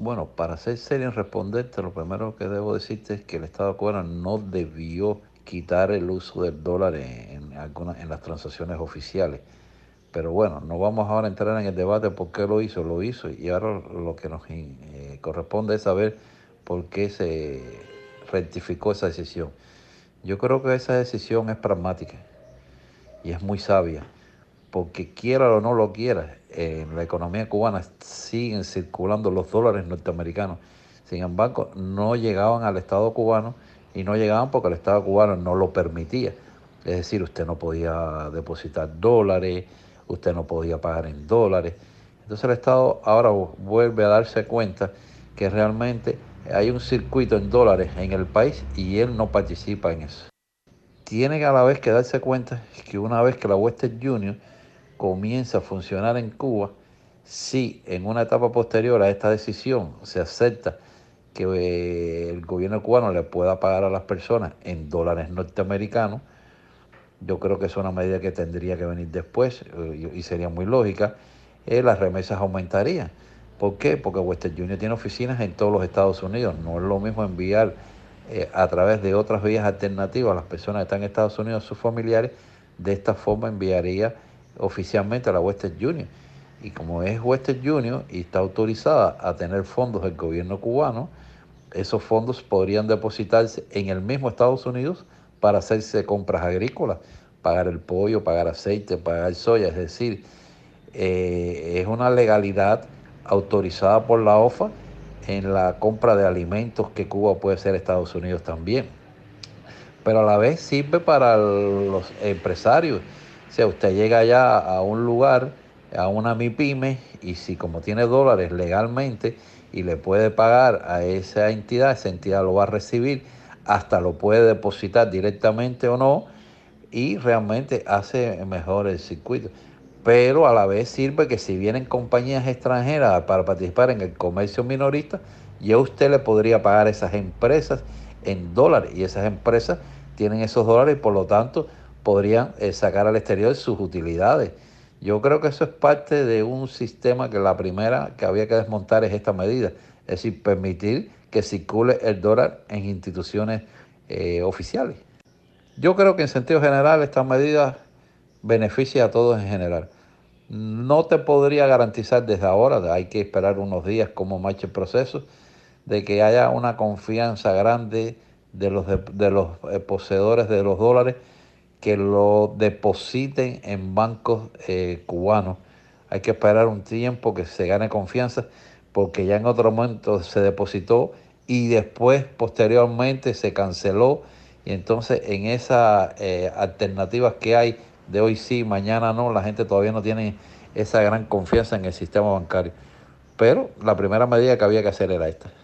Bueno, para ser serio en responderte, lo primero que debo decirte es que el Estado cubano no debió quitar el uso del dólar en las transacciones oficiales. Pero bueno, no vamos ahora a entrar en el debate por qué lo hizo, y ahora lo que nos corresponde es saber por qué se rectificó esa decisión. Yo creo que esa decisión es pragmática y es muy sabia, porque quiera o no lo quiera, en la economía cubana siguen circulando los dólares norteamericanos. Sin embargo, no llegaban al Estado cubano, y no llegaban porque el Estado cubano no lo permitía. Es decir, usted no podía depositar dólares, usted no podía pagar en dólares. Entonces el Estado ahora vuelve a darse cuenta que realmente hay un circuito en dólares en el país y él no participa en eso. Tiene que a la vez que darse cuenta que una vez que la Western Union comienza a funcionar en Cuba, si en una etapa posterior a esta decisión se acepta que el gobierno cubano le pueda pagar a las personas en dólares norteamericanos, yo creo que es una medida que tendría que venir después, y sería muy lógica. Las remesas aumentarían. ¿Por qué? Porque Western Union tiene oficinas en todos los Estados Unidos. No es lo mismo enviar a través de otras vías alternativas a las personas que están en Estados Unidos, a sus familiares. De esta forma enviaría oficialmente a la Western Union. Y como es Western Union y está autorizada a tener fondos del gobierno cubano, esos fondos podrían depositarse en el mismo Estados Unidos para hacerse compras agrícolas, pagar el pollo, pagar aceite, pagar soya. Es decir, es una legalidad autorizada por la OFA en la compra de alimentos que Cuba puede hacer a Estados Unidos también. Pero a la vez sirve para los empresarios. O sea, usted llega allá a un lugar, a una MIPYME, y si como tiene dólares legalmente y le puede pagar a esa entidad lo va a recibir, hasta lo puede depositar directamente o no, y realmente hace mejor el circuito. Pero a la vez sirve que si vienen compañías extranjeras para participar en el comercio minorista, ya usted le podría pagar a esas empresas en dólares, y esas empresas tienen esos dólares y por lo tanto podrían sacar al exterior sus utilidades. Yo creo que eso es parte de un sistema que la primera que había que desmontar es esta medida, es decir, permitir que circule el dólar en instituciones oficiales. Yo creo que en sentido general esta medida beneficia a todos en general. No te podría garantizar desde ahora, hay que esperar unos días cómo marche el proceso, de que haya una confianza grande de los poseedores de los dólares, que lo depositen en bancos cubanos. Hay que esperar un tiempo que se gane confianza, porque ya en otro momento se depositó y después posteriormente se canceló, y entonces en esas alternativas que hay de hoy sí, mañana no, la gente todavía no tiene esa gran confianza en el sistema bancario. Pero la primera medida que había que hacer era esta.